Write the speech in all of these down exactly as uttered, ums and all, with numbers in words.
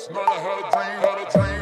Last night I had a dream, had a dream.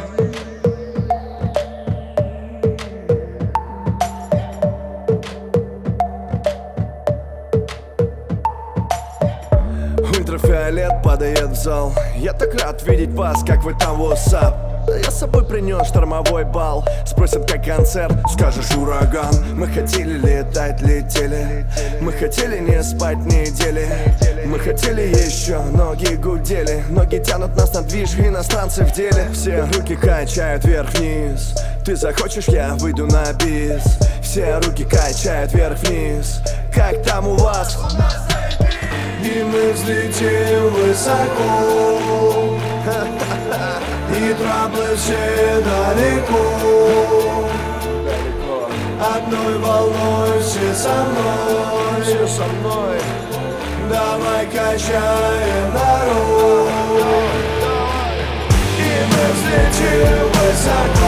Ультрафиолет падает в зал. Я так рад видеть вас, как вы там, what's up? Я с собой принес штормовой бал. Спросят, как концерт, скажешь ураган. Мы хотели летать, летели. Мы хотели не спать недели. Мы хотели еще, ноги гудели. Ноги тянут нас на движ, иностранцы в деле. Все руки качают вверх-вниз. Ты захочешь, я выйду на бис. Все руки качают вверх-вниз. Как там у вас? И мы взлетим высоко, и траблы все далеко. Одной волной все со мной, все со мной. Давай качаем народ. И мы взлетим высоко.